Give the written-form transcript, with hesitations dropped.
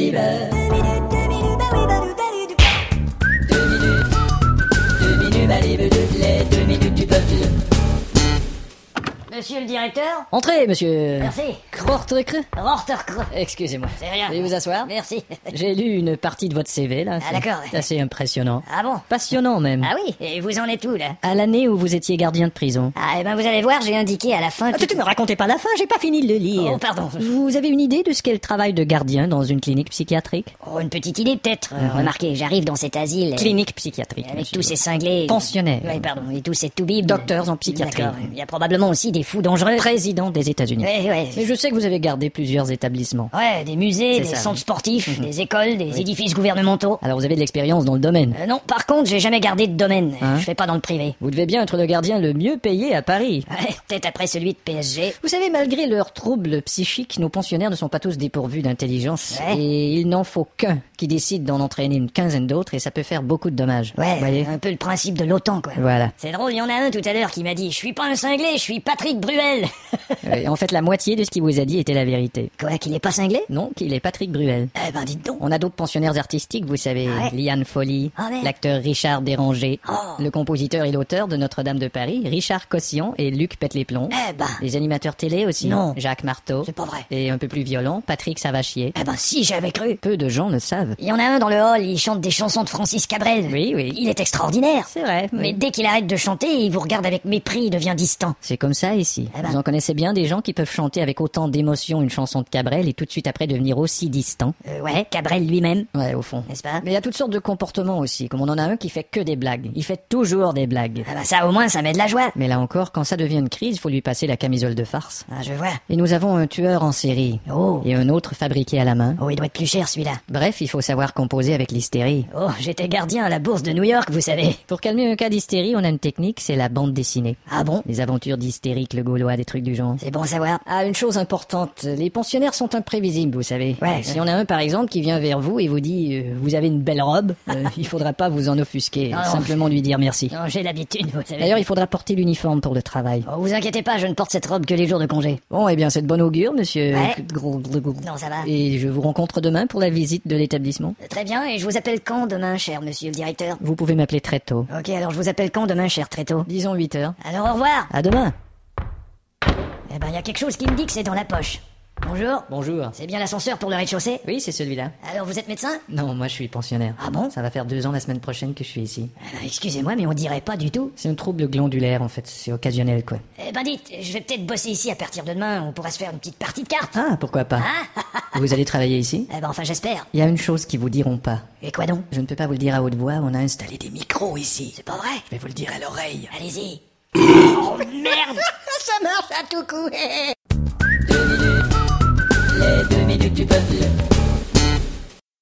libre. 2 minutes, bah libre, les 2 minutes du peuple. Monsieur le directeur? Entrez, monsieur. Merci. Krortrekre. Rorterkre. Excusez-moi. C'est rien. Veuillez vous asseoir. Merci. J'ai lu une partie de votre CV, là. Ah, d'accord. C'est assez impressionnant. Ah bon? Passionnant, même. Ah oui? Et vous en êtes où, là? À l'année où vous étiez gardien de prison. Ah, eh ben vous allez voir, j'ai indiqué à la fin... Ah, tu me racontez pas la fin, j'ai pas fini de le lire. Oh, pardon. Vous avez une idée de ce qu'est le travail de gardien dans une clinique psychiatrique? Oh, une petite idée, peut-être. Remarquez, j'arrive dans cet asile... Clinique psychiatrique. Avec monsieur. tous ces cinglés... Pensionnaires. Oui, pardon. Et tous ces toubibs... Docteurs en psychiatrie. D'accord. Il y a probablement aussi des fous dangereux. Président des États-Unis. Ouais. Mais je sais que vous avez gardé plusieurs établissements. Ouais, des musées, C'est des ça, centres oui. sportifs, des écoles, des édifices gouvernementaux. Alors vous avez de l'expérience dans le domaine. Non, par contre, j'ai jamais gardé de domaine. Hein? Je fais pas dans le privé. Vous devez bien être le gardien le mieux payé à Paris. Ouais, peut-être après celui de PSG. Vous savez, malgré leurs troubles psychiques, nos pensionnaires ne sont pas tous dépourvus d'intelligence. Ouais. Et il n'en faut qu'un qui décide d'en entraîner une quinzaine d'autres et ça peut faire beaucoup de dommages. Ouais, Vous voyez? un peu le principe de l'OTAN, quoi. Voilà. C'est drôle, il y en a un tout à l'heure qui m'a dit « Je suis pas un cinglé, je suis Patrick Bruel !» En fait, la moitié de ce qu'il vous a dit était la vérité. Quoi, qu'il est pas cinglé? Non, qu'il est Patrick Bruel. Eh ben, dites donc. On a d'autres pensionnaires artistiques, vous savez. Ah ouais? Liane Folly, Ah merde. l'acteur Richard Déranger, Oh. le compositeur et l'auteur de Notre-Dame de Paris, Richard Cossillon et Luc Pète-les-Plombs. Eh ben, Les animateurs télé aussi. Non. Jacques Marteau. c'est pas vrai. Et un peu plus violent, Patrick Savachier. Eh ben, si, j'avais cru. Peu de gens le savent. Il y en a un dans le hall, il chante des chansons de Francis Cabrel. Oui, oui. Il est extraordinaire. C'est vrai. Mais oui. dès qu'il arrête de chanter, il vous regarde avec mépris, il devient distant. C'est comme ça ici. Eh ben. Vous en connaissez bien des gens qui peuvent chanter avec autant d'émotion une chanson de Cabrel et tout de suite après devenir aussi distants. Ouais, Cabrel lui-même, Ouais, au fond. n'est-ce pas? Mais il y a toutes sortes de comportements aussi, comme on en a un qui fait que des blagues. Il fait toujours des blagues. Ah bah ça, au moins, ça met de la joie. Mais là encore, quand ça devient une crise, il faut lui passer la camisole de farce. Ah, je vois. Et nous avons un tueur en série. Oh. Et un autre fabriqué à la main. Oh, il doit être plus cher, celui-là. Bref, il faut savoir composer avec l'hystérie. Oh, j'étais gardien à la bourse de New York, vous savez. Pour calmer un cas d'hystérie, on a une technique, c'est la bande dessinée. Ah bon? Les aventures d'Hystérique le Gaulois, des trucs du genre. C'est bon à savoir. Ah, une chose importante, les pensionnaires sont imprévisibles, vous savez. Ouais. Si on a un, par exemple, qui vient vers vous et vous dit vous avez une belle robe, il faudra pas vous en offusquer, Non, non. simplement lui dire merci. Non, j'ai l'habitude, vous savez. D'ailleurs, il faudra porter l'uniforme pour le travail. Oh, vous inquiétez pas, je ne porte cette robe que les jours de congé. Bon, eh bien, c'est de bon augure, monsieur. Ouais. Gros. Non, ça va. Et je vous rencontre demain pour la visite de l'établissement. Très bien, et je vous appelle quand demain, cher monsieur le directeur? Vous pouvez m'appeler très tôt. Ok, alors je vous appelle quand demain, cher Tréteau? Disons 8 heures. Alors au revoir. À demain. Eh ben, il y a quelque chose qui me dit que c'est dans la poche. Bonjour. Bonjour. C'est bien l'ascenseur pour le rez-de-chaussée? Oui, c'est celui-là. Alors vous êtes médecin? Non, moi je suis pensionnaire. Ah bon? Ça va faire 2 ans la semaine prochaine que je suis ici. Excusez-moi, mais on dirait pas du tout. C'est un trouble glandulaire en fait, c'est occasionnel quoi. Eh ben dites, je vais peut-être bosser ici à partir de demain, on pourra se faire une petite partie de cartes. Ah, pourquoi pas. Ah Vous allez travailler ici? Eh ben enfin j'espère. Il y a une chose qu'ils vous diront pas. Et quoi donc? Je ne peux pas vous le dire à haute voix, on a installé des micros ici. C'est pas vrai? Je vais vous le dire à l'oreille. Allez-y. Oh merde! Ça marche à tout coup. 2 minutes, les 2 minutes du peuple.